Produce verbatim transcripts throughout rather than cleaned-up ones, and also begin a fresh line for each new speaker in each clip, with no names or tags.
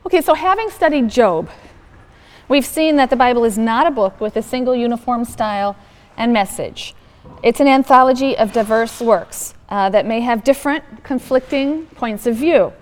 Okay, so having studied Job, we've seen that the Bible is not a book with a single uniform style and message. It's an anthology of diverse works uh, that may have different, conflicting points of view.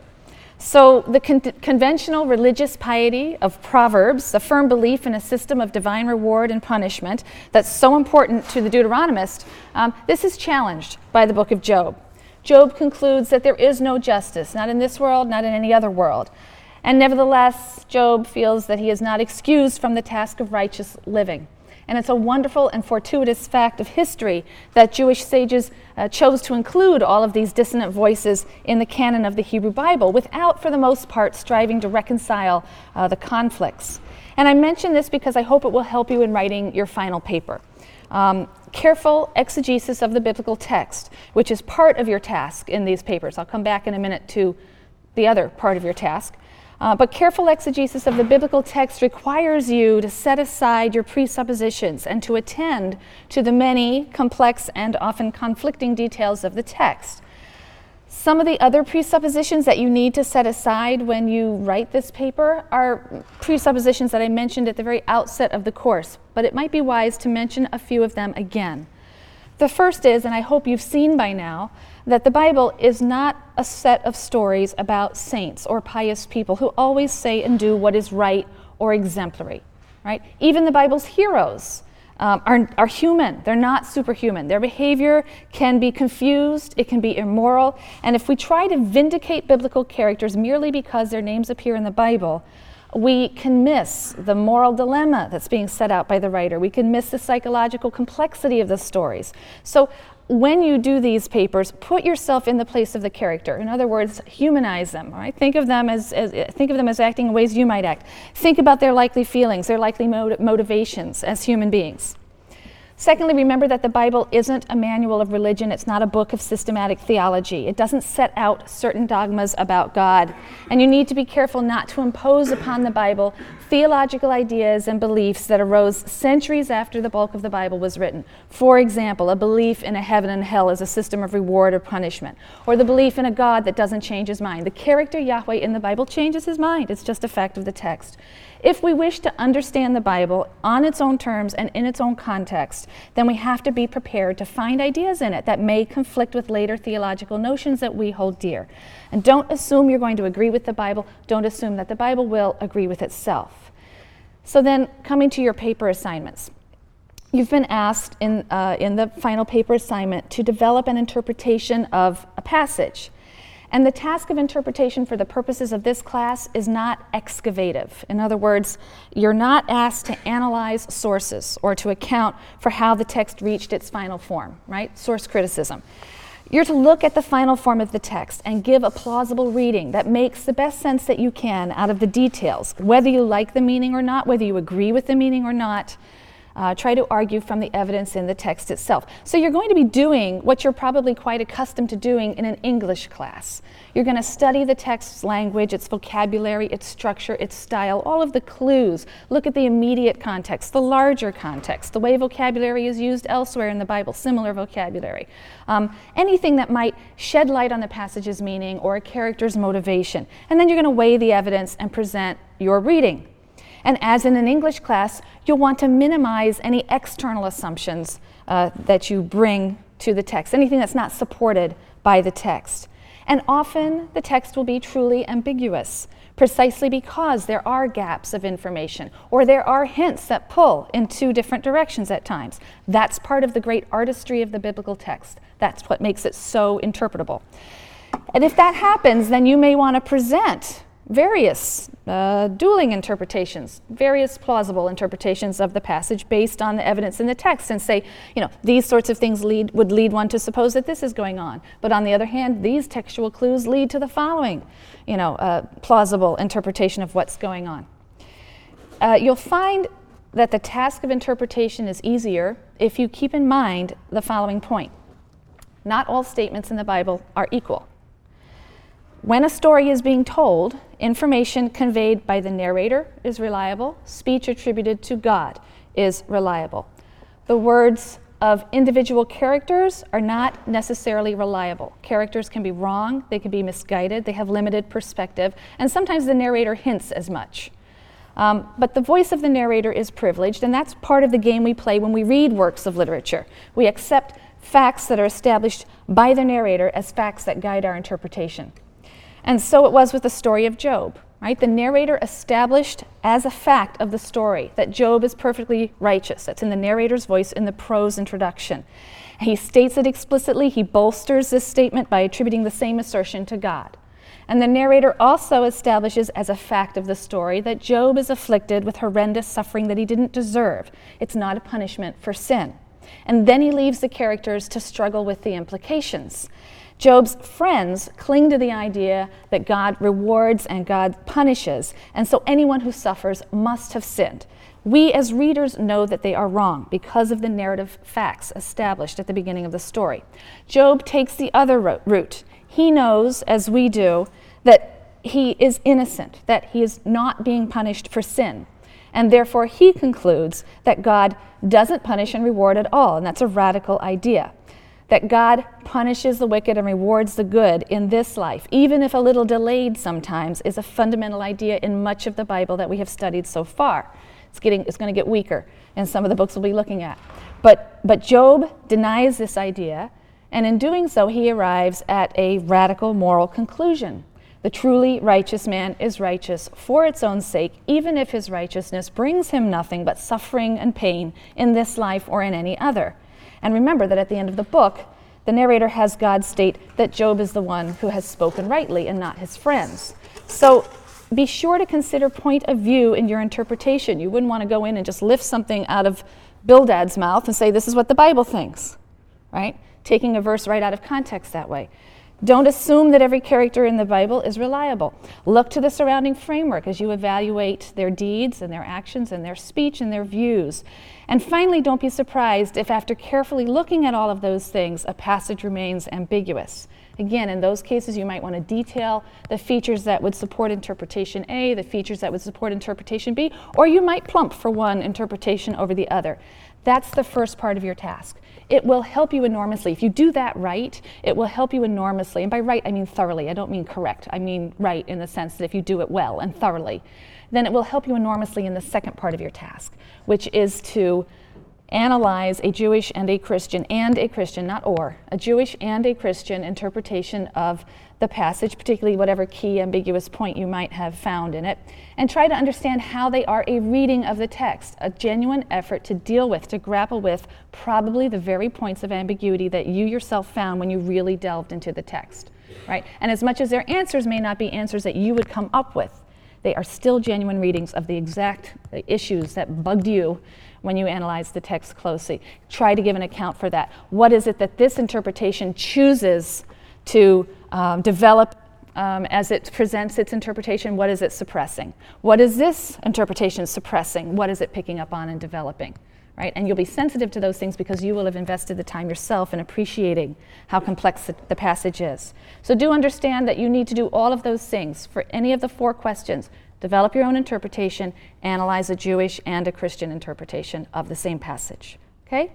So the con- conventional religious piety of Proverbs, the firm belief in a system of divine reward and punishment that's so important to the Deuteronomist, um, this is challenged by the book of Job. Job concludes that there is no justice, not in this world, not in any other world. And nevertheless, Job feels that he is not excused from the task of righteous living. And it's a wonderful and fortuitous fact of history that Jewish sages uh, chose to include all of these dissonant voices in the canon of the Hebrew Bible without, for the most part, striving to reconcile uh, the conflicts. And I mention this because I hope it will help you in writing your final paper. Um, careful exegesis of the biblical text, which is part of your task in these papers. I'll come back in a minute to the other part of your task. Uh, but careful exegesis of the biblical text requires you to set aside your presuppositions and to attend to the many complex and often conflicting details of the text. Some of the other presuppositions that you need to set aside when you write this paper are presuppositions that I mentioned at the very outset of the course, but it might be wise to mention a few of them again. The first is, and I hope you've seen by now, that the Bible is not a set of stories about saints or pious people who always say and do what is right or exemplary, right? Even the Bible's heroes um, are, are human. They're not superhuman. Their behavior can be confused, it can be immoral, and if we try to vindicate biblical characters merely because their names appear in the Bible, we can miss the moral dilemma that's being set out by the writer. We can miss the psychological complexity of the stories. So when you do these papers, put yourself in the place of the character. In other words, humanize them. All right? Think of them as, as think of them as acting in ways you might act. Think about their likely feelings, their likely motiv- motivations as human beings. Secondly, remember that the Bible isn't a manual of religion. It's not a book of systematic theology. It doesn't set out certain dogmas about God. And you need to be careful not to impose upon the Bible theological ideas and beliefs that arose centuries after the bulk of the Bible was written. For example, a belief in a heaven and hell as a system of reward or punishment, or the belief in a God that doesn't change his mind. The character Yahweh in the Bible changes his mind. It's just a fact of the text. If we wish to understand the Bible on its own terms and in its own context, then we have to be prepared to find ideas in it that may conflict with later theological notions that we hold dear. And don't assume you're going to agree with the Bible. Don't assume that the Bible will agree with itself. So then, coming to your paper assignments. You've been asked in, uh, in the final paper assignment to develop an interpretation of a passage. And the task of interpretation for the purposes of this class is not excavative. In other words, you're not asked to analyze sources or to account for how the text reached its final form, right? Source criticism. You're to look at the final form of the text and give a plausible reading that makes the best sense that you can out of the details, whether you like the meaning or not, whether you agree with the meaning or not. Uh, try to argue from the evidence in the text itself. So you're going to be doing what you're probably quite accustomed to doing in an English class. You're going to study the text's language, its vocabulary, its structure, its style, all of the clues. Look at the immediate context, the larger context, the way vocabulary is used elsewhere in the Bible, similar vocabulary. Um, anything that might shed light on the passage's meaning or a character's motivation. And then you're going to weigh the evidence and present your reading. And as in an English class, you'll want to minimize any external assumptions uh, that you bring to the text, anything that's not supported by the text. And often the text will be truly ambiguous, precisely because there are gaps of information, or there are hints that pull in two different directions at times. That's part of the great artistry of the biblical text. That's what makes it so interpretable. And if that happens, then you may want to present various uh, dueling interpretations, various plausible interpretations of the passage based on the evidence in the text, and say, you know, these sorts of things lead would lead one to suppose that this is going on. But on the other hand, these textual clues lead to the following, you know, uh, plausible interpretation of what's going on. Uh, you'll find that the task of interpretation is easier if you keep in mind the following point. Not all statements in the Bible are equal. When a story is being told, information conveyed by the narrator is reliable, speech attributed to God is reliable. The words of individual characters are not necessarily reliable. Characters can be wrong, they can be misguided, they have limited perspective, and sometimes the narrator hints as much. Um, but the voice of the narrator is privileged, and that's part of the game we play when we read works of literature. We accept facts that are established by the narrator as facts that guide our interpretation. And so it was with the story of Job. Right? The narrator established as a fact of the story that Job is perfectly righteous. That's in the narrator's voice in the prose introduction. He states it explicitly. He bolsters this statement by attributing the same assertion to God. And the narrator also establishes as a fact of the story that Job is afflicted with horrendous suffering that he didn't deserve. It's not a punishment for sin. And then he leaves the characters to struggle with the implications. Job's friends cling to the idea that God rewards and God punishes, and so anyone who suffers must have sinned. We as readers know that they are wrong because of the narrative facts established at the beginning of the story. Job takes the other route. He knows, as we do, that he is innocent, that he is not being punished for sin, and therefore he concludes that God doesn't punish and reward at all, and that's a radical idea. That God punishes the wicked and rewards the good in this life, even if a little delayed sometimes, is a fundamental idea in much of the Bible that we have studied so far. It's getting, it's going to get weaker in some of the books we'll be looking at. But, but Job denies this idea, and in doing so, he arrives at a radical moral conclusion. The truly righteous man is righteous for its own sake, even if his righteousness brings him nothing but suffering and pain in this life or in any other. And remember that at the end of the book, the narrator has God state that Job is the one who has spoken rightly and not his friends. So be sure to consider point of view in your interpretation. You wouldn't want to go in and just lift something out of Bildad's mouth and say, this is what the Bible thinks, right? Taking a verse right out of context that way. Don't assume that every character in the Bible is reliable. Look to the surrounding framework as you evaluate their deeds and their actions and their speech and their views. And finally, don't be surprised if after carefully looking at all of those things, a passage remains ambiguous. Again, in those cases, you might want to detail the features that would support interpretation A, the features that would support interpretation B, or you might plump for one interpretation over the other. That's the first part of your task. It will help you enormously. If you do that right, it will help you enormously. And by right, I mean thoroughly. I don't mean correct. I mean right in the sense that if you do it well and thoroughly, then it will help you enormously in the second part of your task, which is to analyze a Jewish and a Christian, and a Christian, not or, a Jewish and a Christian interpretation of the passage, particularly whatever key ambiguous point you might have found in it, and try to understand how they are a reading of the text, a genuine effort to deal with, to grapple with probably the very points of ambiguity that you yourself found when you really delved into the text, right? And as much as their answers may not be answers that you would come up with, they are still genuine readings of the exact issues that bugged you when you analyze the text closely. Try to give an account for that. What is it that this interpretation chooses to um, develop um, as it presents its interpretation? What is it suppressing? What is this interpretation suppressing? What is it picking up on and developing? Right? And you'll be sensitive to those things because you will have invested the time yourself in appreciating how complex the, the passage is. So do understand that you need to do all of those things for any of the four questions. Develop your own interpretation, analyze a Jewish and a Christian interpretation of the same passage. Okay?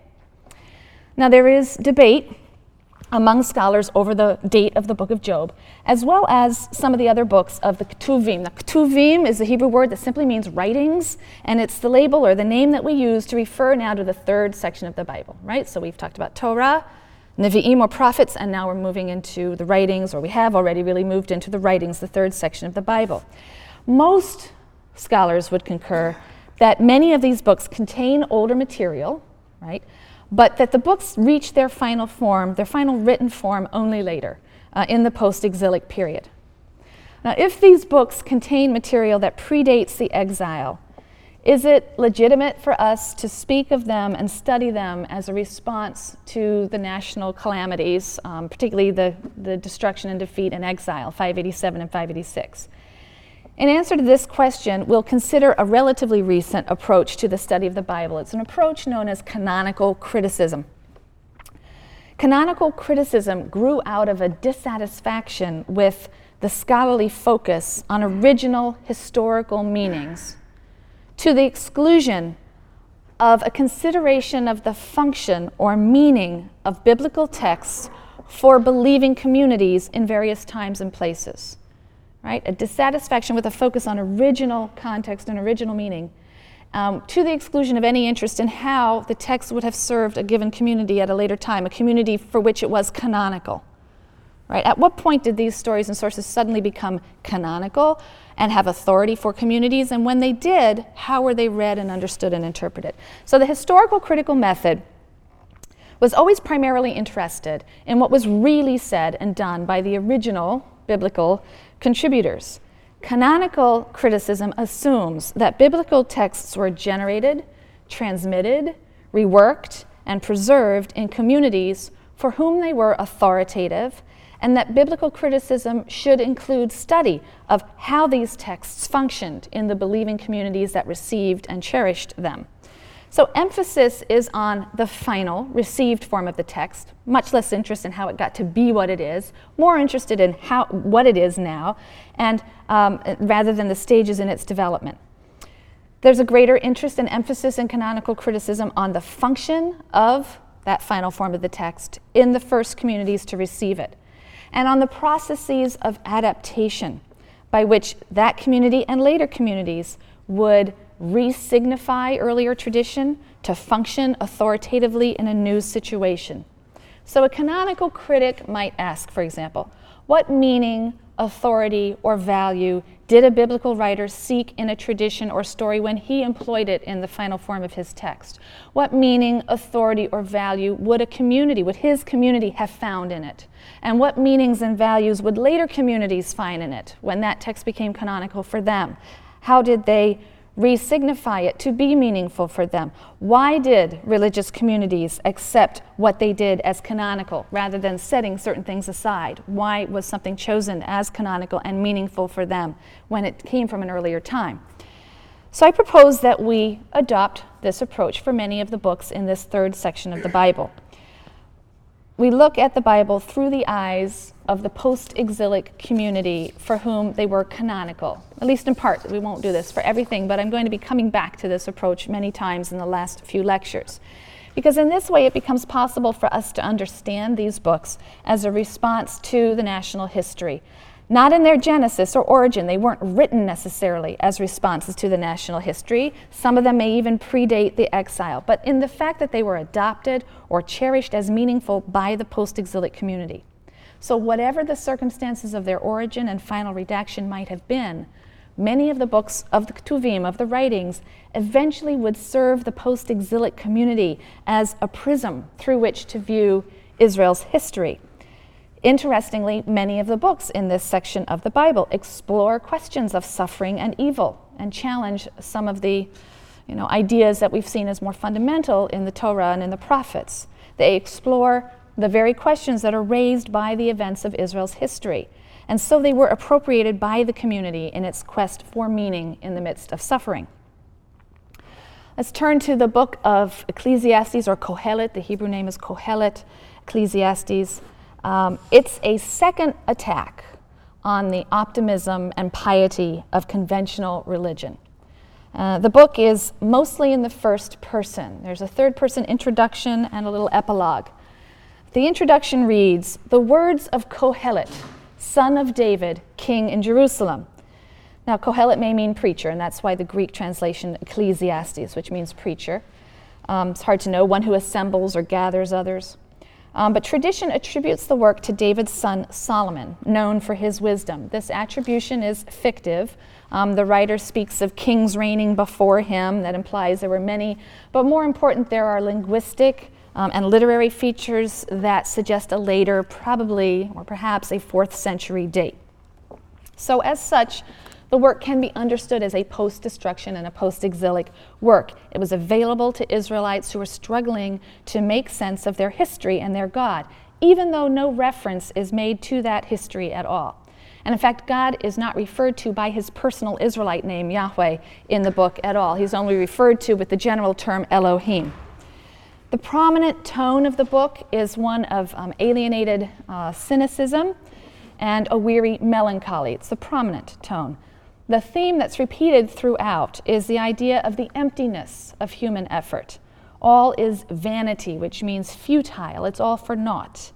Now there is debate among scholars over the date of the book of Job, as well as some of the other books of the Ketuvim. The Ketuvim is a Hebrew word that simply means writings, and it's the label or the name that we use to refer now to the third section of the Bible, right? So we've talked about Torah, Nevi'im or prophets, and now we're moving into the writings, or we have already really moved into the writings, the third section of the Bible. Most scholars would concur that many of these books contain older material, right? But that the books reach their final form, their final written form, only later, uh, in the post-exilic period. Now, if these books contain material that predates the exile, is it legitimate for us to speak of them and study them as a response to the national calamities, um, particularly the, the destruction and defeat and exile, five eighty-seven and five eighty-six? In answer to this question, we'll consider a relatively recent approach to the study of the Bible. It's an approach known as canonical criticism. Canonical criticism grew out of a dissatisfaction with the scholarly focus on original historical meanings, to the exclusion of a consideration of the function or meaning of biblical texts for believing communities in various times and places, right? A dissatisfaction with a focus on original context and original meaning, um, to the exclusion of any interest in how the text would have served a given community at a later time, a community for which it was canonical, right? At what point did these stories and sources suddenly become canonical and have authority for communities? And when they did, how were they read and understood and interpreted? So the historical critical method was always primarily interested in what was really said and done by the original biblical contributors. Canonical criticism assumes that biblical texts were generated, transmitted, reworked, and preserved in communities for whom they were authoritative, and that biblical criticism should include study of how these texts functioned in the believing communities that received and cherished them. So emphasis is on the final, received form of the text, much less interest in how it got to be what it is, more interested in how what it is now, and um, rather than the stages in its development. There's a greater interest and emphasis in canonical criticism on the function of that final form of the text in the first communities to receive it, and on the processes of adaptation by which that community and later communities would re-signify earlier tradition to function authoritatively in a new situation. So a canonical critic might ask, for example, what meaning, authority, or value did a biblical writer seek in a tradition or story when he employed it in the final form of his text? What meaning, authority, or value would a community, would his community have found in it? And what meanings and values would later communities find in it when that text became canonical for them? How did they re-signify it to be meaningful for them? Why did religious communities accept what they did as canonical rather than setting certain things aside? Why was something chosen as canonical and meaningful for them when it came from an earlier time? So I propose that we adopt this approach for many of the books in this third section of the Bible. We look at the Bible through the eyes of the post-exilic community for whom they were canonical, at least in part. We won't do this for everything, but I'm going to be coming back to this approach many times in the last few lectures. Because in this way, it becomes possible for us to understand these books as a response to the national history. Not in their genesis or origin. They weren't written necessarily as responses to the national history. Some of them may even predate the exile. But in the fact that they were adopted or cherished as meaningful by the post-exilic community. So whatever the circumstances of their origin and final redaction might have been, many of the books of the Ketuvim, of the writings, eventually would serve the post-exilic community as a prism through which to view Israel's history. Interestingly, many of the books in this section of the Bible explore questions of suffering and evil and challenge some of the you know, ideas that we've seen as more fundamental in the Torah and in the prophets. They explore the very questions that are raised by the events of Israel's history. And so they were appropriated by the community in its quest for meaning in the midst of suffering. Let's turn to the book of Ecclesiastes, or Kohelet. The Hebrew name is Kohelet, Ecclesiastes. Um, it's a second attack on the optimism and piety of conventional religion. Uh, the book is mostly in the first person. There's a third person introduction and a little epilogue. The introduction reads, "The words of Kohelet, son of David, king in Jerusalem." Now, Kohelet may mean preacher, and that's why the Greek translation Ecclesiastes, which means preacher. Um, it's hard to know, one who assembles or gathers others. Um, but tradition attributes the work to David's son Solomon, known for his wisdom. This attribution is fictive. Um, the writer speaks of kings reigning before him. That implies there were many. But more important, there are linguistic um, and literary features that suggest a later, probably or perhaps a fourth century date. So as such, the work can be understood as a post-destruction and a post-exilic work. It was available to Israelites who were struggling to make sense of their history and their God, even though no reference is made to that history at all. And in fact, God is not referred to by his personal Israelite name, Yahweh, in the book at all. He's only referred to with the general term Elohim. The prominent tone of the book is one of um, alienated uh, cynicism and a weary melancholy. It's the prominent tone. the theme that's repeated throughout is the idea of the emptiness of human effort. All is vanity, which means futile. It's all for naught.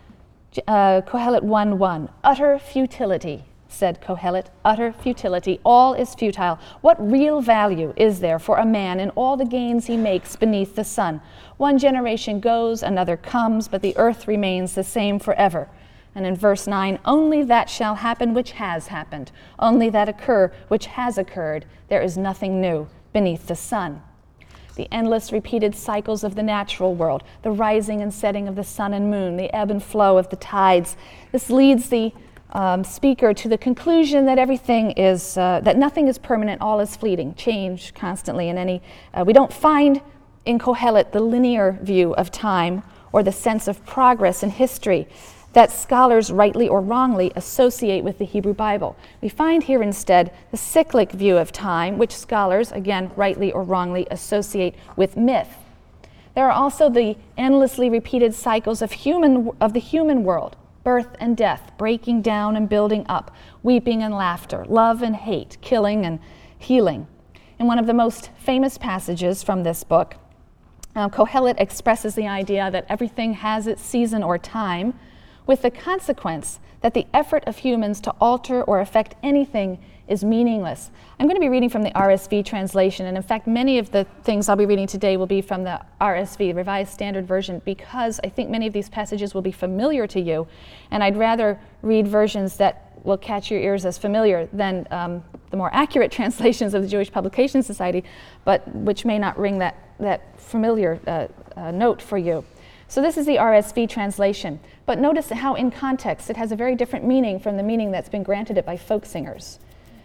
Uh, Kohelet one one, utter futility, said Kohelet, utter futility. All is futile. What real value is there for a man in all the gains he makes beneath the sun? One generation goes, another comes, but the earth remains the same forever. And in verse nine, only that shall happen which has happened, only that occur which has occurred. There is nothing new beneath the sun. The endless repeated cycles of the natural world, the rising and setting of the sun and moon, the ebb and flow of the tides. This leads the um, speaker to the conclusion that everything is, uh, that nothing is permanent, all is fleeting, change constantly in any, uh, we don't find in Kohelet the linear view of time or the sense of progress in history that scholars rightly or wrongly associate with the Hebrew Bible. We find here instead the cyclic view of time, which scholars, again, rightly or wrongly associate with myth. There are also the endlessly repeated cycles of human of the human world, birth and death, breaking down and building up, weeping and laughter, love and hate, killing and healing. In one of the most famous passages from this book, uh, Kohelet expresses the idea that everything has its season or time, with the consequence that the effort of humans to alter or affect anything is meaningless. I'm going to be reading from the R S V translation, and in fact, many of the things I'll be reading today will be from the R S V, Revised Standard Version, because I think many of these passages will be familiar to you, and I'd rather read versions that will catch your ears as familiar than um, the more accurate translations of the Jewish Publication Society, but which may not ring that, that familiar uh, uh, note for you. So this is the R S V translation, but notice how in context it has a very different meaning from the meaning that's been granted it by folk singers.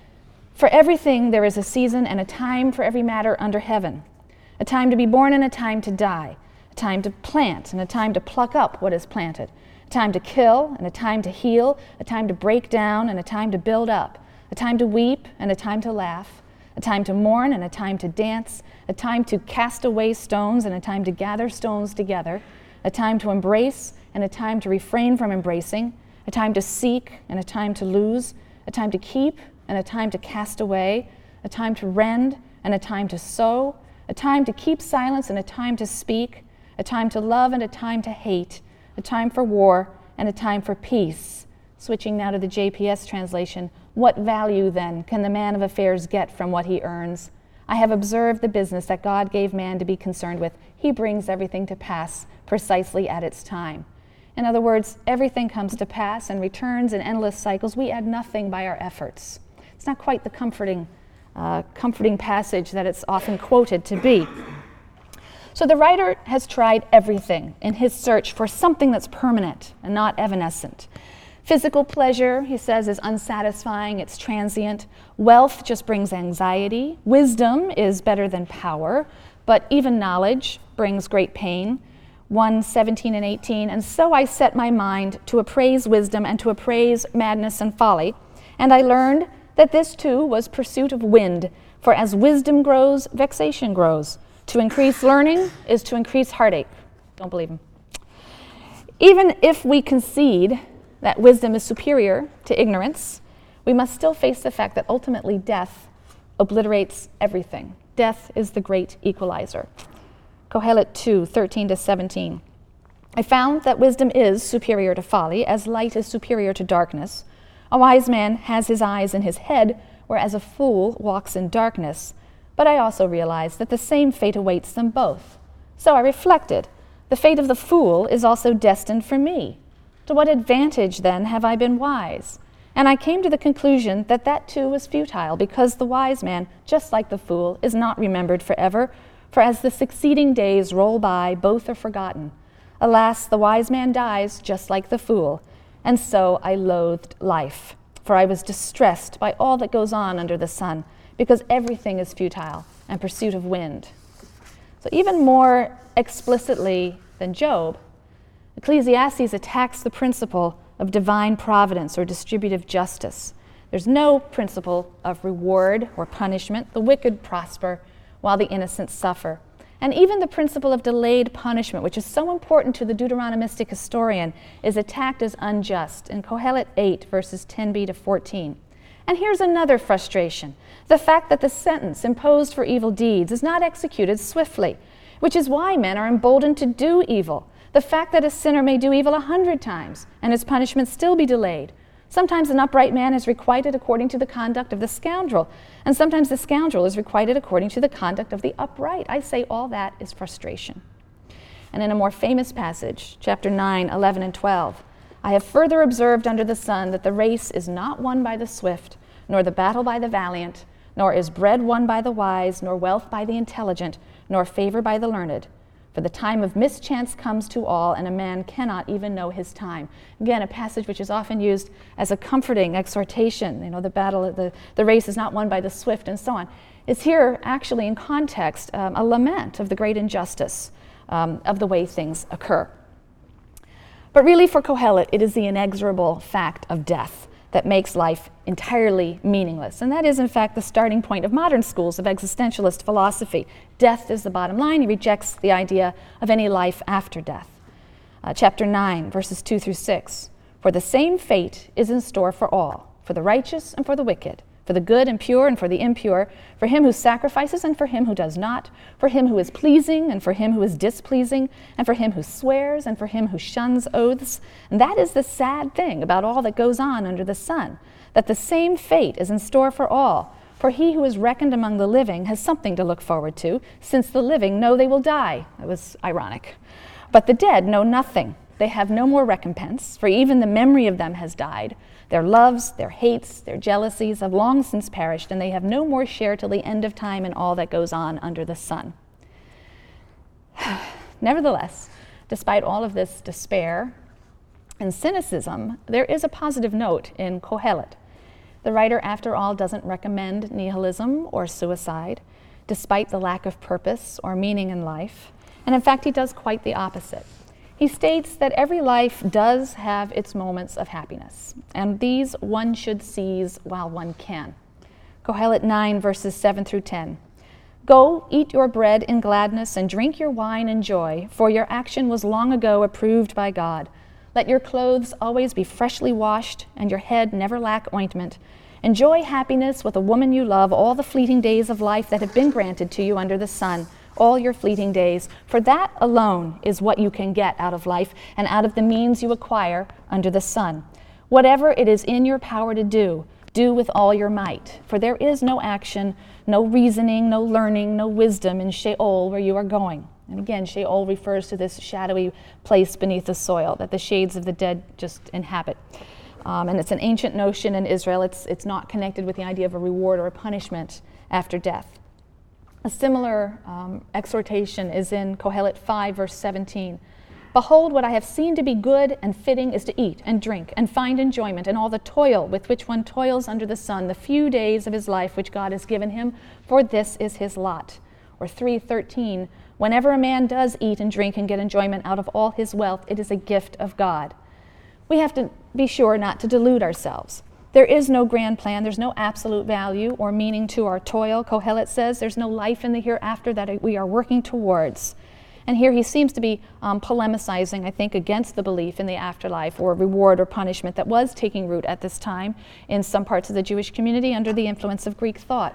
For everything there is a season and a time for every matter under heaven, a time to be born and a time to die, a time to plant and a time to pluck up what is planted, a time to kill and a time to heal, a time to break down and a time to build up, a time to weep and a time to laugh, a time to mourn and a time to dance, a time to cast away stones and a time to gather stones together, a time to embrace and a time to refrain from embracing, a time to seek and a time to lose, a time to keep and a time to cast away, a time to rend and a time to sow, a time to keep silence and a time to speak, a time to love and a time to hate, a time for war and a time for peace. Switching now to the J P S translation, what value then can the man of affairs get from what he earns? I have observed the business that God gave man to be concerned with. He brings everything to pass precisely at its time. In other words, everything comes to pass and returns in endless cycles. We add nothing by our efforts. It's not quite the comforting, uh, comforting passage that it's often quoted to be. So the writer has tried everything in his search for something that's permanent and not evanescent. Physical pleasure, he says, is unsatisfying, it's transient. Wealth just brings anxiety. Wisdom is better than power, but even knowledge brings great pain. one seventeen and eighteen, and so I set my mind to appraise wisdom and to appraise madness and folly, and I learned that this too was pursuit of wind, for as wisdom grows, vexation grows. To increase learning is to increase heartache. Don't believe him. Even if we concede that wisdom is superior to ignorance, we must still face the fact that ultimately death obliterates everything. Death is the great equalizer. Kohelet two, thirteen to seventeen. I found that wisdom is superior to folly, as light is superior to darkness. A wise man has his eyes in his head, whereas a fool walks in darkness. But I also realized that the same fate awaits them both. So I reflected, the fate of the fool is also destined for me. To what advantage, then, have I been wise? And I came to the conclusion that that too was futile, because the wise man, just like the fool, is not remembered forever, for as the succeeding days roll by, both are forgotten. Alas, the wise man dies just like the fool, and so I loathed life, for I was distressed by all that goes on under the sun, because everything is futile and pursuit of wind. So even more explicitly than Job, Ecclesiastes attacks the principle of divine providence or distributive justice. There's no principle of reward or punishment. The wicked prosper while the innocent suffer. And even the principle of delayed punishment, which is so important to the Deuteronomistic historian, is attacked as unjust in Kohelet eight, verses ten b to fourteen. And here's another frustration: the fact that the sentence imposed for evil deeds is not executed swiftly, which is why men are emboldened to do evil. The fact that a sinner may do evil a hundred times and his punishment still be delayed. Sometimes an upright man is requited according to the conduct of the scoundrel, and sometimes the scoundrel is requited according to the conduct of the upright. I say all that is frustration. And in a more famous passage, chapter nine, eleven, and twelve, I have further observed under the sun that the race is not won by the swift, nor the battle by the valiant, nor is bread won by the wise, nor wealth by the intelligent, nor favor by the learned. For the time of mischance comes to all, and a man cannot even know his time. Again, a passage which is often used as a comforting exhortation. You know, the battle, the, the race is not won by the swift, and so on. It's here actually in context um, a lament of the great injustice um, of the way things occur. But really for Kohelet, it is the inexorable fact of death that makes life entirely meaningless. And that is, in fact, the starting point of modern schools of existentialist philosophy. Death is the bottom line. He rejects the idea of any life after death. Uh, chapter nine, verses two through six. For the same fate is in store for all, for the righteous and for the wicked, for the good and pure and for the impure, for him who sacrifices and for him who does not, for him who is pleasing and for him who is displeasing, and for him who swears and for him who shuns oaths. And that is the sad thing about all that goes on under the sun, that the same fate is in store for all. For he who is reckoned among the living has something to look forward to, since the living know they will die. That was ironic. But the dead know nothing. They have no more recompense, for even the memory of them has died. Their loves, their hates, their jealousies have long since perished, and they have no more share till the end of time in all that goes on under the sun. Nevertheless, despite all of this despair and cynicism, there is a positive note in Kohelet. The writer, after all, doesn't recommend nihilism or suicide, despite the lack of purpose or meaning in life. And in fact, he does quite the opposite. He states that every life does have its moments of happiness, and these one should seize while one can. Kohelet nine, verses seven through ten. Go, eat your bread in gladness, and drink your wine in joy, for your action was long ago approved by God. Let your clothes always be freshly washed, and your head never lack ointment. Enjoy happiness with a woman you love all the fleeting days of life that have been granted to you under the sun, all your fleeting days, for that alone is what you can get out of life and out of the means you acquire under the sun. Whatever it is in your power to do, do with all your might, for there is no action, no reasoning, no learning, no wisdom in Sheol where you are going. And again, Sheol refers to this shadowy place beneath the soil that the shades of the dead just inhabit. Um, and it's an ancient notion in Israel. It's, it's not connected with the idea of a reward or a punishment after death. A similar um, exhortation is in Kohelet five, verse seventeen. Behold, what I have seen to be good and fitting is to eat and drink and find enjoyment in all the toil with which one toils under the sun, the few days of his life which God has given him, for this is his lot. Or three thirteen, whenever a man does eat and drink and get enjoyment out of all his wealth, it is a gift of God. We have to be sure not to delude ourselves. There is no grand plan. There's no absolute value or meaning to our toil. Kohelet says there's no life in the hereafter that we are working towards. And here he seems to be um, polemicizing, I think, against the belief in the afterlife or reward or punishment that was taking root at this time in some parts of the Jewish community under the influence of Greek thought.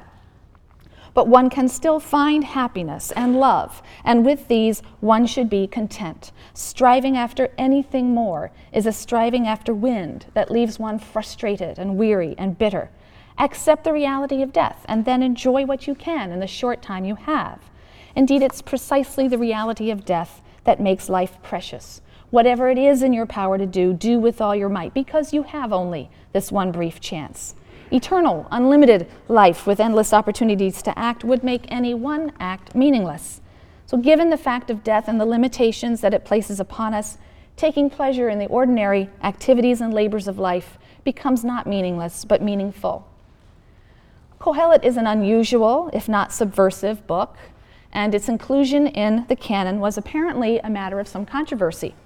But one can still find happiness and love, and with these one should be content. Striving after anything more is a striving after wind that leaves one frustrated and weary and bitter. Accept the reality of death, and then enjoy what you can in the short time you have. Indeed, it's precisely the reality of death that makes life precious. Whatever it is in your power to do, do with all your might, because you have only this one brief chance. Eternal, unlimited life with endless opportunities to act would make any one act meaningless. So given the fact of death and the limitations that it places upon us, taking pleasure in the ordinary activities and labors of life becomes not meaningless, but meaningful. Kohelet is an unusual, if not subversive, book, and its inclusion in the canon was apparently a matter of some controversy.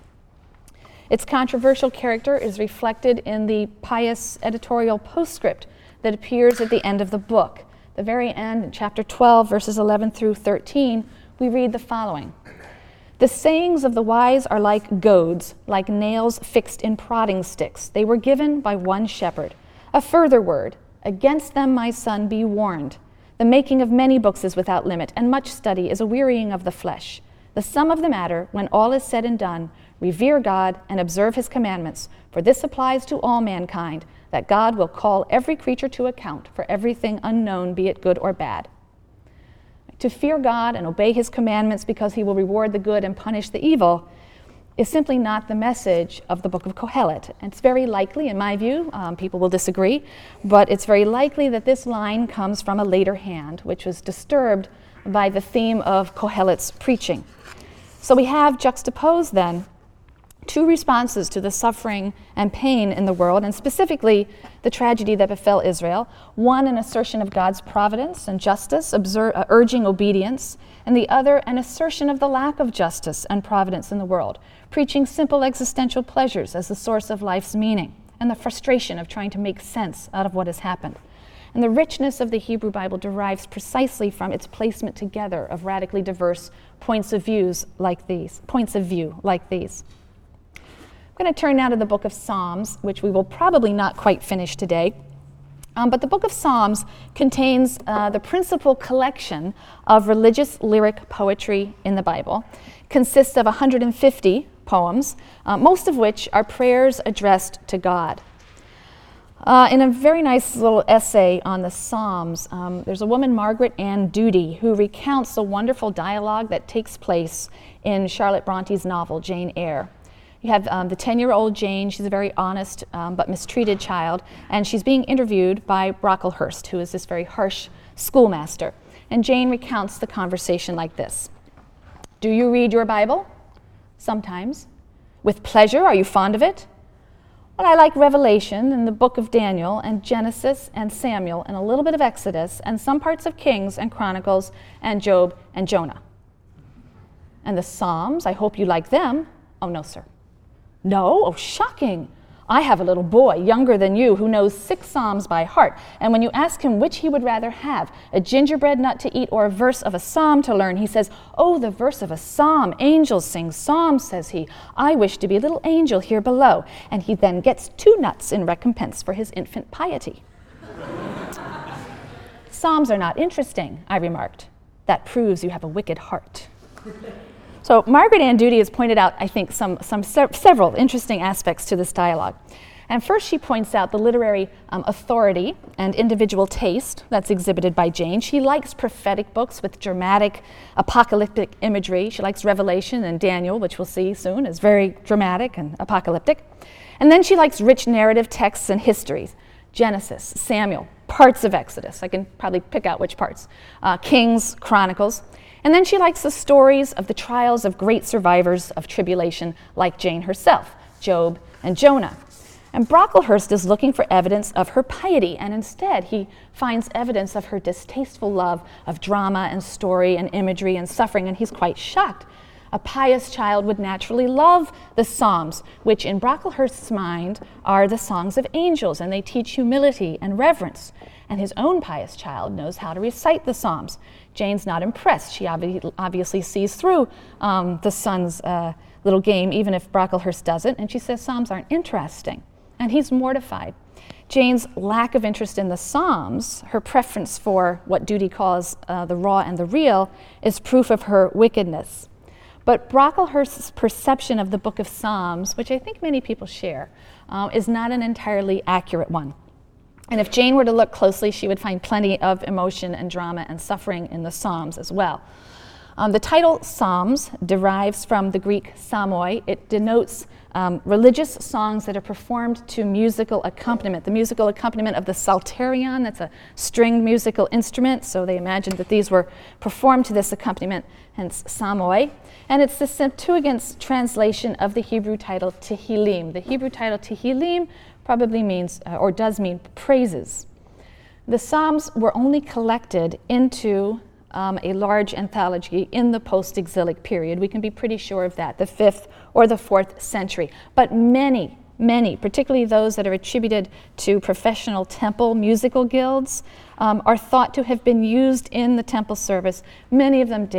Its controversial character is reflected in the pious editorial postscript that appears at the end of the book. The very end, in chapter twelve, verses eleven through thirteen, we read the following. The sayings of the wise are like goads, like nails fixed in prodding sticks. They were given by one shepherd. A further word, Against them, my son, be warned. The making of many books is without limit, and much study is a wearying of the flesh. The sum of the matter, when all is said and done, revere God and observe his commandments, for this applies to all mankind, that God will call every creature to account for everything unknown, be it good or bad. To fear God and obey his commandments because he will reward the good and punish the evil is simply not the message of the book of Kohelet. And it's very likely, in my view, um, people will disagree, but it's very likely that this line comes from a later hand, which was disturbed by the theme of Kohelet's preaching. So we have juxtaposed then two responses to the suffering and pain in the world, and specifically the tragedy that befell Israel. One, an assertion of God's providence and justice, observe, uh, urging obedience, and the other, an assertion of the lack of justice and providence in the world, preaching simple existential pleasures as the source of life's meaning, and the frustration of trying to make sense out of what has happened. And the richness of the Hebrew Bible derives precisely from its placement together of radically diverse points of views like these, points of view like these. I'm going to turn now to the book of Psalms, which we will probably not quite finish today. Um, but the book of Psalms contains uh, the principal collection of religious lyric poetry in the Bible. It consists of one hundred fifty poems, uh, most of which are prayers addressed to God. Uh, in a very nice little essay on the Psalms, um, there's a woman, Margaret Ann Doody, who recounts the wonderful dialogue that takes place in Charlotte Bronte's novel, Jane Eyre. You have um, the ten-year-old Jane. She's a very honest um, but mistreated child, and she's being interviewed by Brocklehurst, who is this very harsh schoolmaster. And Jane recounts the conversation like this. Do you read your Bible? Sometimes. With pleasure? Are you fond of it? Well, I like Revelation and the book of Daniel and Genesis and Samuel and a little bit of Exodus and some parts of Kings and Chronicles and Job and Jonah. And the Psalms, I hope you like them. Oh, no, sir. No? Oh, shocking. I have a little boy, younger than you, who knows six psalms by heart. And when you ask him which he would rather have, a gingerbread nut to eat or a verse of a psalm to learn, he says, oh, the verse of a psalm. Angels sing psalms, says he. I wish to be a little angel here below. And he then gets two nuts in recompense for his infant piety. Psalms are not interesting, I remarked. That proves you have a wicked heart. So Margaret Ann Doody has pointed out, I think, some, some se- several interesting aspects to this dialogue. And first she points out the literary um, authority and individual taste that's exhibited by Jane. She likes prophetic books with dramatic apocalyptic imagery. She likes Revelation and Daniel, which we'll see soon, is very dramatic and apocalyptic. And then she likes rich narrative texts and histories. Genesis, Samuel, parts of Exodus. I can probably pick out which parts. Uh, Kings, Chronicles. And then she likes the stories of the trials of great survivors of tribulation like Jane herself, Job and Jonah. And Brocklehurst is looking for evidence of her piety, and instead he finds evidence of her distasteful love of drama and story and imagery and suffering, and he's quite shocked. A pious child would naturally love the Psalms, which in Brocklehurst's mind are the songs of angels, and they teach humility and reverence. And his own pious child knows how to recite the Psalms. Jane's not impressed. She obvi- obviously sees through um, the son's uh, little game, even if Brocklehurst doesn't, and she says Psalms aren't interesting. And he's mortified. Jane's lack of interest in the Psalms, her preference for what Doody calls uh, the raw and the real, is proof of her wickedness. But Brocklehurst's perception of the book of Psalms, which I think many people share, uh, is not an entirely accurate one. And if Jane were to look closely, she would find plenty of emotion and drama and suffering in the Psalms as well. Um, the title Psalms derives from the Greek psalmoi. It denotes um, religious songs that are performed to musical accompaniment. The musical accompaniment of the psalterion, that's a stringed musical instrument, so they imagined that these were performed to this accompaniment, hence psalmoi. And it's the Septuagint's translation of the Hebrew title Tehillim. The Hebrew title Tehillim probably means, uh, or does mean, praises. The Psalms were only collected into um, a large anthology in the post-exilic period. We can be pretty sure of that, the fifth or the fourth century. But many, many, particularly those that are attributed to professional temple musical guilds, um, are thought to have been used in the temple service. Many of them date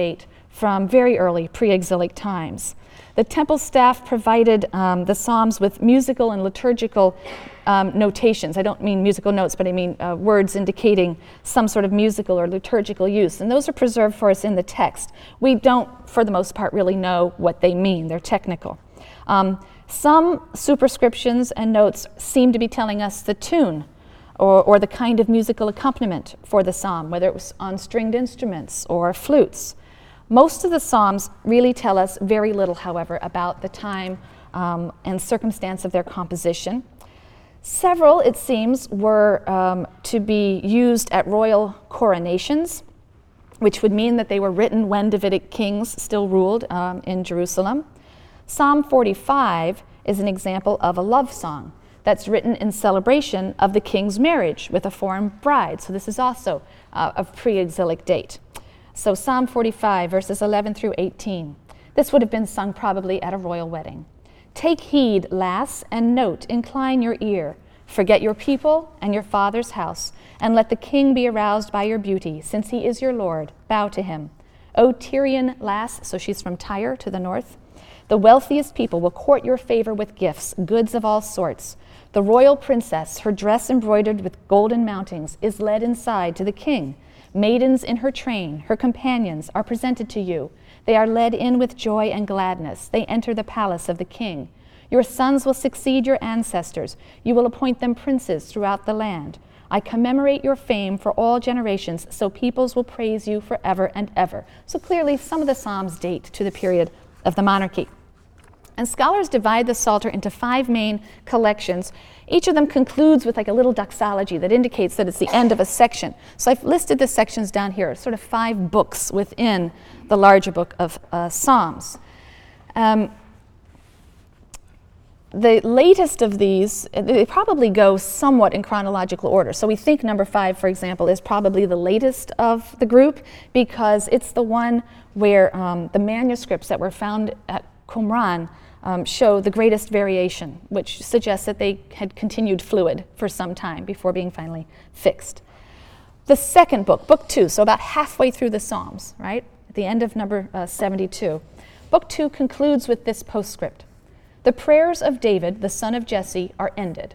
from very early pre-exilic times. The temple staff provided um, the Psalms with musical and liturgical um, notations. I don't mean musical notes, but I mean uh, words indicating some sort of musical or liturgical use. And those are preserved for us in the text. We don't, for the most part, really know what they mean. They're technical. Um, some superscriptions and notes seem to be telling us the tune or, or the kind of musical accompaniment for the psalm, whether it was on stringed instruments or flutes. Most of the Psalms really tell us very little, however, about the time um, and circumstance of their composition. Several, it seems, were um, to be used at royal coronations, which would mean that they were written when Davidic kings still ruled um, in Jerusalem. Psalm forty-five is an example of a love song that's written in celebration of the king's marriage with a foreign bride. So this is also uh, of pre-exilic date. So Psalm forty-five, verses eleven through eighteen. This would have been sung probably at a royal wedding. Take heed, lass, and note, incline your ear. Forget your people and your father's house, and let the king be aroused by your beauty, since he is your Lord. Bow to him. O Tyrian lass, so she's from Tyre to the north, the wealthiest people will court your favor with gifts, goods of all sorts. The royal princess, her dress embroidered with golden mountings, is led inside to the king. Maidens in her train, her companions, are presented to you. They are led in with joy and gladness. They enter the palace of the king. Your sons will succeed your ancestors. You will appoint them princes throughout the land. I commemorate your fame for all generations, so peoples will praise you forever and ever. So clearly, some of the Psalms date to the period of the monarchy. And scholars divide the Psalter into five main collections. Each of them concludes with like a little doxology that indicates that it's the end of a section. So I've listed the sections down here, sort of five books within the larger book of uh, Psalms. Um, the latest of these, they probably go somewhat in chronological order. So we think number five, for example, is probably the latest of the group because it's the one where um, the manuscripts that were found at Qumran Um, show the greatest variation, which suggests that they had continued fluid for some time before being finally fixed. The second book, book two, so about halfway through the Psalms, right, at the end of number uh, seventy-two, book two concludes with this postscript. The prayers of David, the son of Jesse, are ended.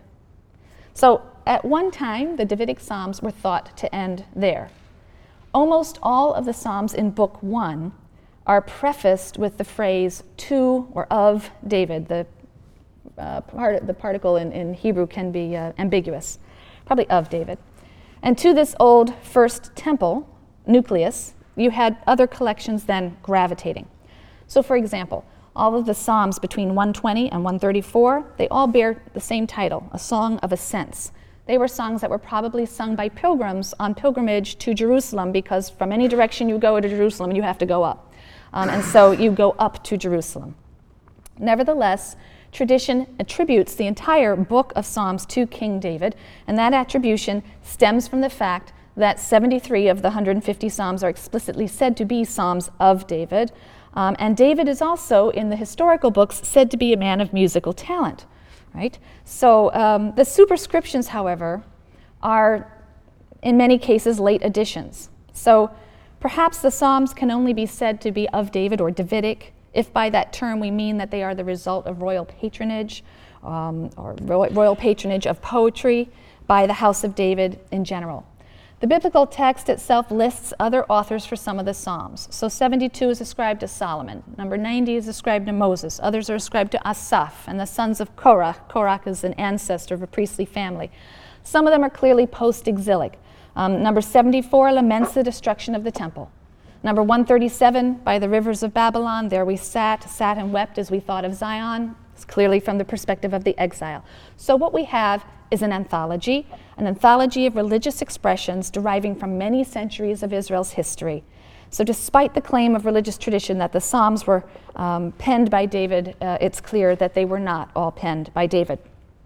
So at one time, the Davidic Psalms were thought to end there. Almost all of the Psalms in book one are prefaced with the phrase to or of David. The, uh, part, the particle in, in Hebrew can be uh, ambiguous, probably of David. And to this old first temple nucleus, you had other collections then gravitating. So for example, all of the Psalms between one twenty and one thirty-four, they all bear the same title, A Song of Ascents. They were songs that were probably sung by pilgrims on pilgrimage to Jerusalem because from any direction you go to Jerusalem, you have to go up. Um, and so you go up to Jerusalem. Nevertheless, tradition attributes the entire book of Psalms to King David, and that attribution stems from the fact that seventy-three of the one hundred fifty Psalms are explicitly said to be Psalms of David, um, and David is also, in the historical books, said to be a man of musical talent, right? So um, the superscriptions, however, are in many cases late additions. So perhaps the Psalms can only be said to be of David or Davidic, if by that term we mean that they are the result of royal patronage um, or ro- royal patronage of poetry by the House of David in general. The biblical text itself lists other authors for some of the Psalms. So seventy-two is ascribed to Solomon. Number ninety is ascribed to Moses. Others are ascribed to Asaph and the sons of Korah. Korah is an ancestor of a priestly family. Some of them are clearly post-exilic. Um, number seventy-four laments the destruction of the temple. Number one thirty-seven, by the rivers of Babylon, there we sat, sat and wept as we thought of Zion. It's clearly from the perspective of the exile. So what we have is an anthology, an anthology of religious expressions deriving from many centuries of Israel's history. So despite the claim of religious tradition that the Psalms were um, penned by David, uh, it's clear that they were not all penned by David.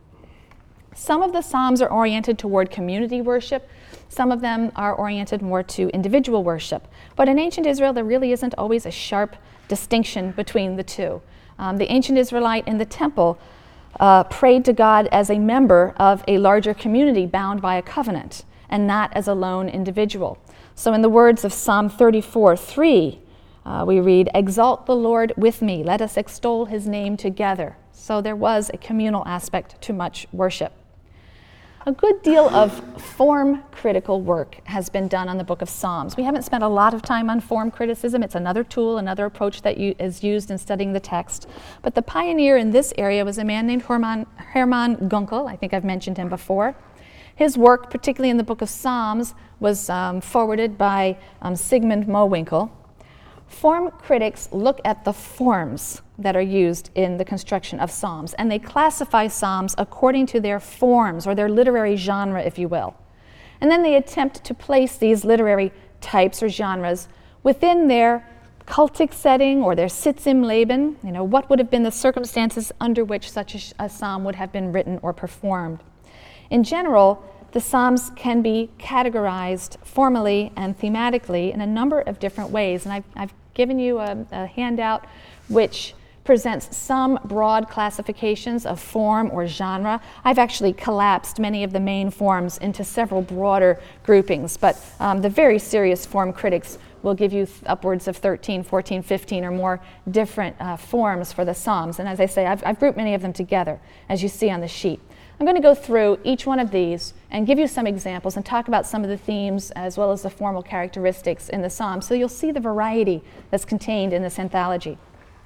Some of the Psalms are oriented toward community worship. Some of them are oriented more to individual worship. But in ancient Israel, there really isn't always a sharp distinction between the two. Um, the ancient Israelite in the temple uh, prayed to God as a member of a larger community bound by a covenant, and not as a lone individual. So in the words of Psalm thirty-four three, Uh, we read, "Exalt the Lord with me, let us extol his name together." So there was a communal aspect to much worship. A good deal of form critical work has been done on the book of Psalms. We haven't spent a lot of time on form criticism. It's another tool, another approach that you, is used in studying the text. But the pioneer in this area was a man named Hermann, Hermann Gunkel. I think I've mentioned him before. His work, particularly in the book of Psalms, was um, forwarded by um, Sigmund Mowinckel. Form critics look at the forms that are used in the construction of psalms, and they classify psalms according to their forms, or their literary genre, if you will. And then they attempt to place these literary types or genres within their cultic setting or their Sitz im Leben. You know, what would have been the circumstances under which such a, a psalm would have been written or performed. In general, the psalms can be categorized formally and thematically in a number of different ways, and I've, I've given you a, a handout which presents some broad classifications of form or genre. I've actually collapsed many of the main forms into several broader groupings, but um, the very serious form critics will give you th- upwards of thirteen, fourteen, fifteen or more different uh, forms for the psalms. And as I say, I've, I've grouped many of them together, as you see on the sheet. I'm going to go through each one of these and give you some examples and talk about some of the themes as well as the formal characteristics in the psalms, so you'll see the variety that's contained in this anthology.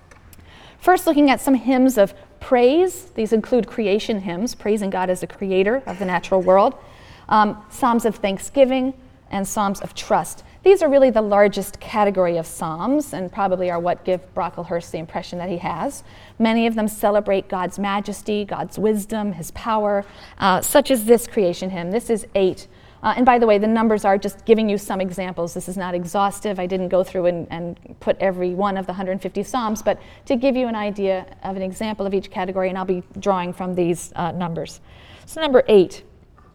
First, looking at some hymns of praise. These include creation hymns, praising God as the creator of the natural world, um, psalms of thanksgiving, and psalms of trust. These are really the largest category of psalms and probably are what give Brocklehurst the impression that he has. Many of them celebrate God's majesty, God's wisdom, his power, uh, such as this creation hymn. This is eight. Uh, and by the way, the numbers are just giving you some examples. This is not exhaustive. I didn't go through and, and put every one of the one hundred fifty psalms, but to give you an idea of an example of each category, and I'll be drawing from these uh, numbers. So number eight.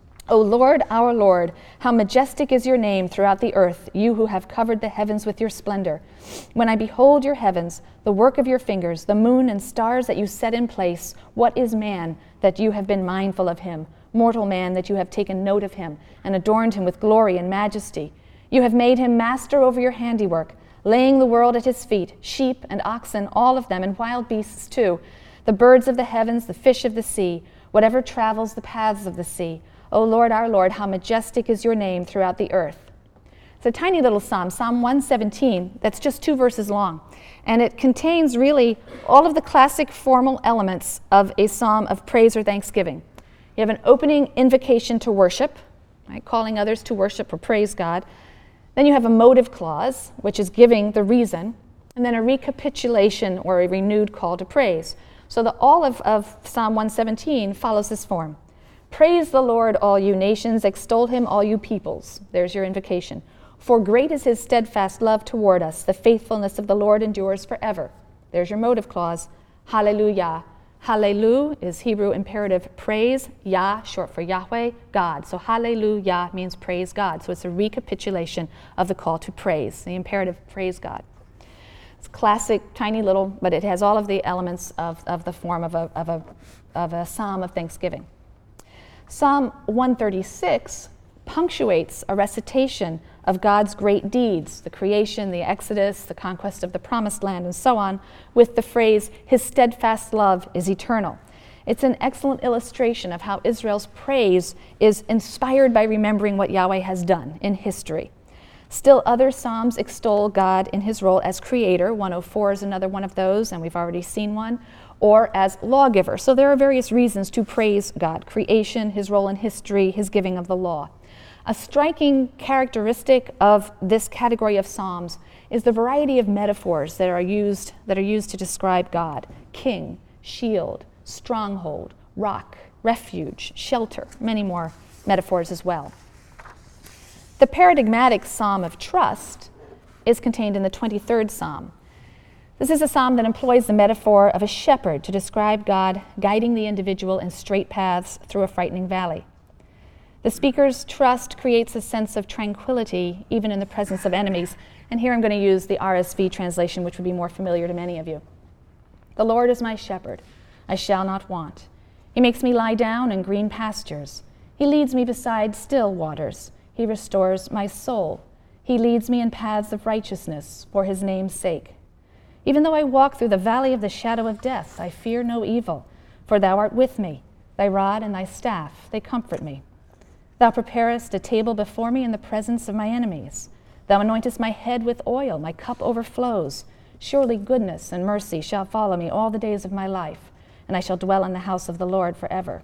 O Lord, our Lord, how majestic is your name throughout the earth, you who have covered the heavens with your splendor. When I behold your heavens, the work of your fingers, the moon and stars that you set in place, what is man that you have been mindful of him? Mortal man, that you have taken note of him and adorned him with glory and majesty. You have made him master over your handiwork, laying the world at his feet, sheep and oxen, all of them, and wild beasts too, the birds of the heavens, the fish of the sea, whatever travels the paths of the sea. O Lord, our Lord, how majestic is your name throughout the earth. It's a tiny little psalm, Psalm one seventeen, that's just two verses long. And it contains really all of the classic formal elements of a psalm of praise or thanksgiving. You have an opening invocation to worship, right, calling others to worship or praise God. Then you have a motive clause, which is giving the reason, and then a recapitulation or a renewed call to praise. So the all of, of Psalm one seventeen follows this form. Praise the Lord, all you nations, extol him, all you peoples. There's your invocation. For great is his steadfast love toward us. The faithfulness of the Lord endures forever. There's your motive clause. Hallelujah. Hallelu is Hebrew imperative praise. Yah, short for Yahweh, God. So hallelujah means praise God. So it's a recapitulation of the call to praise, the imperative praise God. It's classic, tiny little, but it has all of the elements of, of the form of a, of, a, of a psalm of thanksgiving. Psalm one thirty-six punctuates a recitation of God's great deeds, the creation, the Exodus, the conquest of the Promised Land, and so on, with the phrase, his steadfast love is eternal. It's an excellent illustration of how Israel's praise is inspired by remembering what Yahweh has done in history. Still, other psalms extol God in his role as creator. one oh four is another one of those, and we've already seen one. Or as lawgiver. So there are various reasons to praise God: creation, his role in history, his giving of the law. A striking characteristic of this category of psalms is the variety of metaphors that are used that are used to describe God: king, shield, stronghold, rock, refuge, shelter, many more metaphors as well. The paradigmatic psalm of trust is contained in the twenty-third psalm. This is a psalm that employs the metaphor of a shepherd to describe God guiding the individual in straight paths through a frightening valley. The speaker's trust creates a sense of tranquility even in the presence of enemies. And here I'm going to use the R S V translation, which would be more familiar to many of you. The Lord is my shepherd, I shall not want. He makes me lie down in green pastures. He leads me beside still waters. He restores my soul. He leads me in paths of righteousness for his name's sake. Even though I walk through the valley of the shadow of death, I fear no evil, for thou art with me. Thy rod and thy staff, they comfort me. Thou preparest a table before me in the presence of my enemies. Thou anointest my head with oil, my cup overflows. Surely goodness and mercy shall follow me all the days of my life, and I shall dwell in the house of the Lord forever.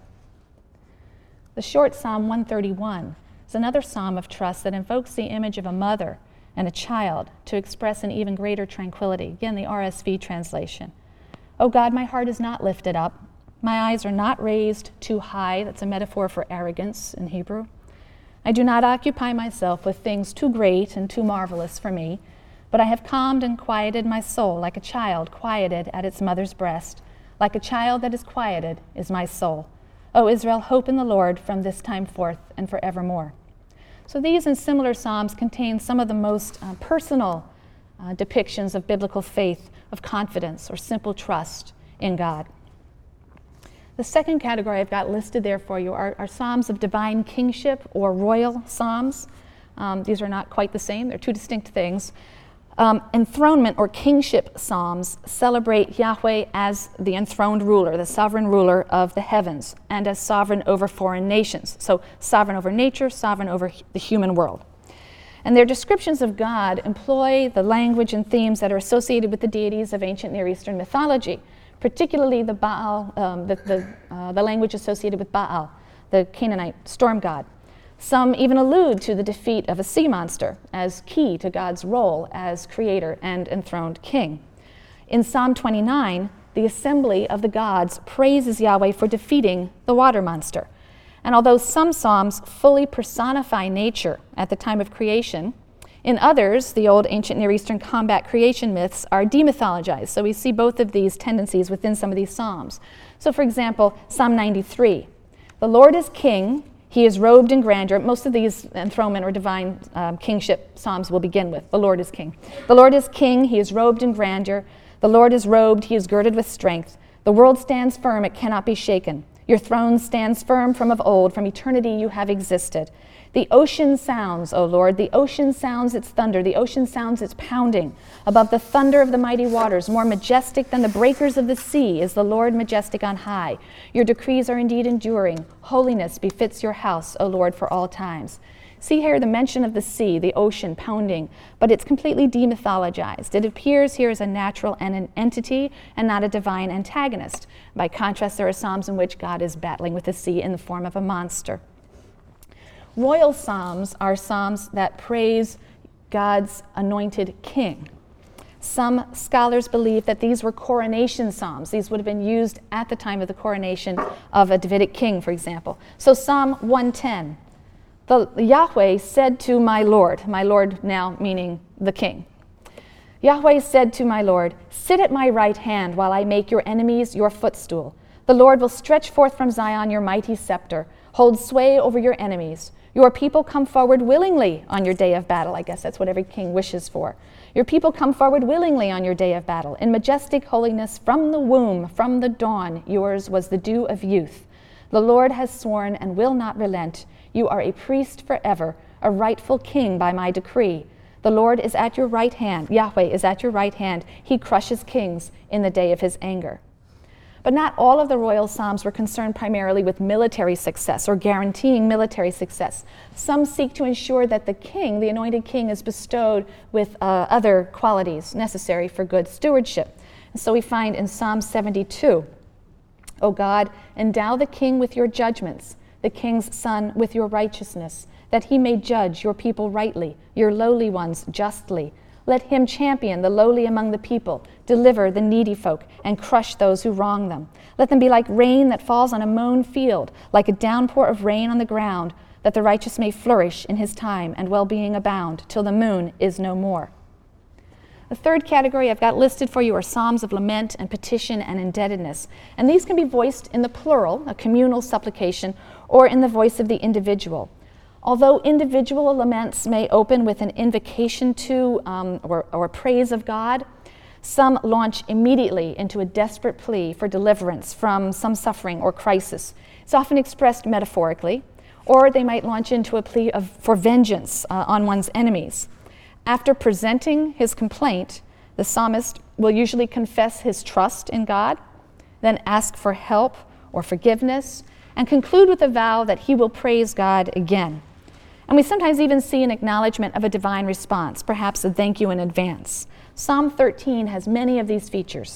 The short Psalm one thirty-one is another psalm of trust that invokes the image of a mother and a child to express an even greater tranquility. Again, the R S V translation. O God, my heart is not lifted up. My eyes are not raised too high. That's a metaphor for arrogance in Hebrew. I do not occupy myself with things too great and too marvelous for me, but I have calmed and quieted my soul like a child quieted at its mother's breast. Like a child that is quieted is my soul. O Israel, hope in the Lord from this time forth and forevermore. So these and similar psalms contain some of the most uh, personal uh, depictions of biblical faith, of confidence or simple trust in God. The second category I've got listed there for you are, are psalms of divine kingship or royal psalms. Um, these are not quite the same. They're two distinct things. Um, enthronement or kingship psalms celebrate Yahweh as the enthroned ruler, the sovereign ruler of the heavens, and as sovereign over foreign nations. So sovereign over nature, sovereign over the human world. And their descriptions of God employ the language and themes that are associated with the deities of ancient Near Eastern mythology, particularly the Baal, um, the, the, uh, the language associated with Baal, the Canaanite storm god. Some even allude to the defeat of a sea monster as key to God's role as creator and enthroned king. In Psalm twenty-nine, the assembly of the gods praises Yahweh for defeating the water monster. And although some psalms fully personify nature at the time of creation, in others, the old ancient Near Eastern combat creation myths are demythologized. So we see both of these tendencies within some of these psalms. So for example, Psalm ninety-three, the Lord is king, he is robed in grandeur. Most of these enthronement or divine um, kingship psalms will begin with, the Lord is king. The Lord is king, he is robed in grandeur. The Lord is robed, he is girded with strength. The world stands firm, it cannot be shaken. Your throne stands firm from of old, from eternity you have existed. The ocean sounds, O Lord, the ocean sounds its thunder, the ocean sounds its pounding. Above the thunder of the mighty waters, more majestic than the breakers of the sea, is the Lord majestic on high. Your decrees are indeed enduring. Holiness befits your house, O Lord, for all times. See here the mention of the sea, the ocean pounding, but it's completely demythologized. It appears here as a natural and an entity and not a divine antagonist. By contrast, there are psalms in which God is battling with the sea in the form of a monster. Royal psalms are psalms that praise God's anointed king. Some scholars believe that these were coronation psalms. These would have been used at the time of the coronation of a Davidic king, for example. So Psalm one ten, the Yahweh said to my Lord, my Lord now meaning the king. Yahweh said to my Lord, sit at my right hand while I make your enemies your footstool. The Lord will stretch forth from Zion your mighty scepter, hold sway over your enemies. Your people come forward willingly on your day of battle. I guess that's what every king wishes for. Your people come forward willingly on your day of battle. In majestic holiness from the womb, from the dawn, yours was the dew of youth. The Lord has sworn and will not relent. You are a priest forever, a rightful king by my decree. The Lord is at your right hand. Yahweh is at your right hand. He crushes kings in the day of his anger. But not all of the royal psalms were concerned primarily with military success or guaranteeing military success. Some seek to ensure that the king, the anointed king, is bestowed with uh, other qualities necessary for good stewardship. And so we find in Psalm seventy-two, O God, endow the king with your judgments, the king's son with your righteousness, that he may judge your people rightly, your lowly ones justly. Let him champion the lowly among the people, deliver the needy folk, and crush those who wrong them. Let them be like rain that falls on a mown field, like a downpour of rain on the ground, that the righteous may flourish in his time and well-being abound, till the moon is no more. The third category I've got listed for you are psalms of lament and petition and indebtedness. And these can be voiced in the plural, a communal supplication, or in the voice of the individual. Although individual laments may open with an invocation to um, or, or praise of God, some launch immediately into a desperate plea for deliverance from some suffering or crisis. It's often expressed metaphorically, or they might launch into a plea of, for vengeance uh, on one's enemies. After presenting his complaint, the psalmist will usually confess his trust in God, then ask for help or forgiveness, and conclude with a vow that he will praise God again. And we sometimes even see an acknowledgement of a divine response, perhaps a thank you in advance. Psalm thirteen has many of these features.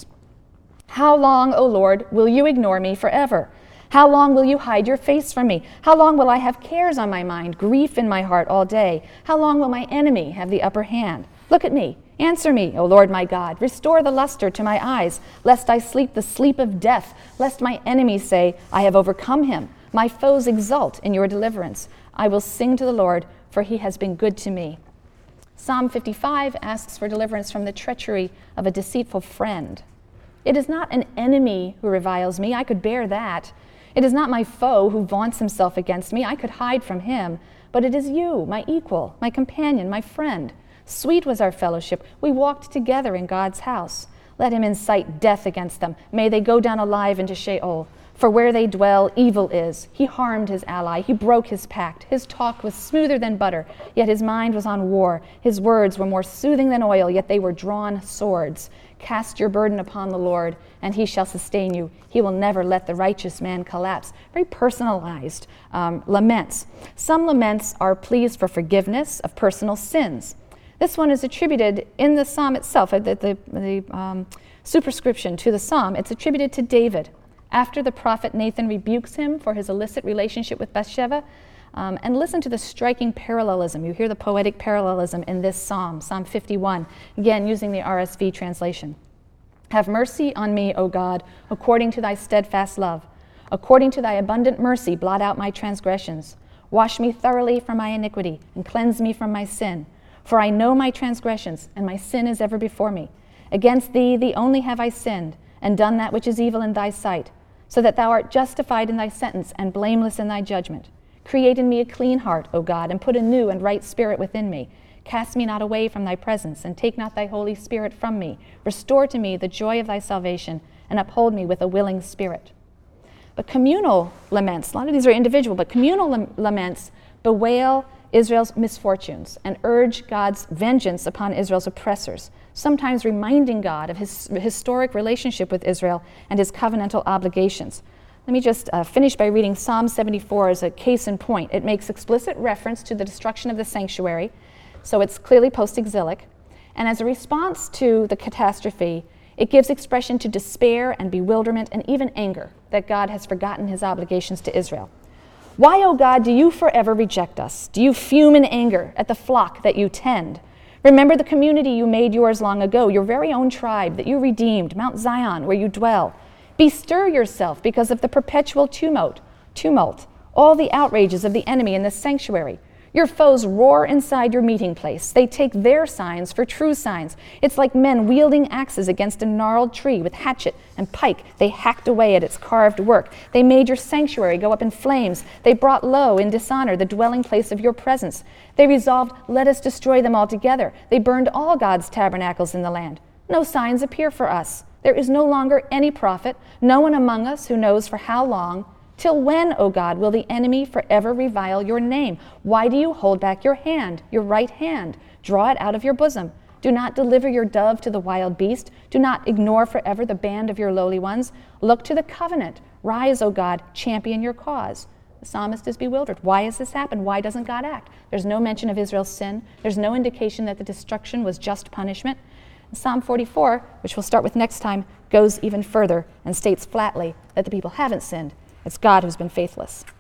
How long, O Lord, will you ignore me forever? How long will you hide your face from me? How long will I have cares on my mind, grief in my heart all day? How long will my enemy have the upper hand? Look at me. Answer me, O Lord my God. Restore the luster to my eyes, lest I sleep the sleep of death, lest my enemies say, I have overcome him. My foes exult in your deliverance. I will sing to the Lord, for he has been good to me. Psalm fifty-five asks for deliverance from the treachery of a deceitful friend. It is not an enemy who reviles me. I could bear that. It is not my foe who vaunts himself against me. I could hide from him. But it is you, my equal, my companion, my friend. Sweet was our fellowship. We walked together in God's house. Let him incite death against them. May they go down alive into Sheol. For where they dwell, evil is. He harmed his ally. He broke his pact. His talk was smoother than butter, yet his mind was on war. His words were more soothing than oil, yet they were drawn swords. Cast your burden upon the Lord, and he shall sustain you. He will never let the righteous man collapse. Very personalized um, laments. Some laments are pleas for forgiveness of personal sins. This one is attributed in the psalm itself, the, the, the um, superscription to the psalm. It's attributed to David after the prophet Nathan rebukes him for his illicit relationship with Bathsheba. Um, and listen to the striking parallelism. You hear the poetic parallelism in this psalm, Psalm fifty-one, again using the R S V translation. Have mercy on me, O God, according to thy steadfast love. According to thy abundant mercy, blot out my transgressions. Wash me thoroughly from my iniquity, and cleanse me from my sin. For I know my transgressions, and my sin is ever before me. Against thee, thee only have I sinned, and done that which is evil in thy sight, so that thou art justified in thy sentence, and blameless in thy judgment. Create in me a clean heart, O God, and put a new and right spirit within me. Cast me not away from thy presence, and take not thy Holy Spirit from me. Restore to me the joy of thy salvation, and uphold me with a willing spirit. But communal laments, a lot of these are individual, but communal lam- laments bewail Israel's misfortunes and urge God's vengeance upon Israel's oppressors, sometimes reminding God of his historic relationship with Israel and his covenantal obligations. Let me just uh, finish by reading Psalm seventy-four as a case in point. It makes explicit reference to the destruction of the sanctuary, so it's clearly post-exilic. And as a response to the catastrophe, it gives expression to despair and bewilderment and even anger that God has forgotten his obligations to Israel. Why, O God, do you forever reject us? Do you fume in anger at the flock that you tend? Remember the community you made yours long ago, your very own tribe that you redeemed, Mount Zion, where you dwell. Bestir yourself because of the perpetual tumult, tumult, all the outrages of the enemy in the sanctuary. Your foes roar inside your meeting place. They take their signs for true signs. It's like men wielding axes against a gnarled tree with hatchet and pike. They hacked away at its carved work. They made your sanctuary go up in flames. They brought low in dishonor the dwelling place of your presence. They resolved, let us destroy them altogether. They burned all God's tabernacles in the land. No signs appear for us. There is no longer any prophet, no one among us who knows for how long. Till when, O God, will the enemy forever revile your name? Why do you hold back your hand, your right hand? Draw it out of your bosom. Do not deliver your dove to the wild beast. Do not ignore forever the band of your lowly ones. Look to the covenant. Rise, O God, champion your cause. The psalmist is bewildered. Why has this happened? Why doesn't God act? There's no mention of Israel's sin. There's no indication that the destruction was just punishment. Psalm forty-four, which we'll start with next time, goes even further and states flatly that the people haven't sinned. It's God who's been faithless.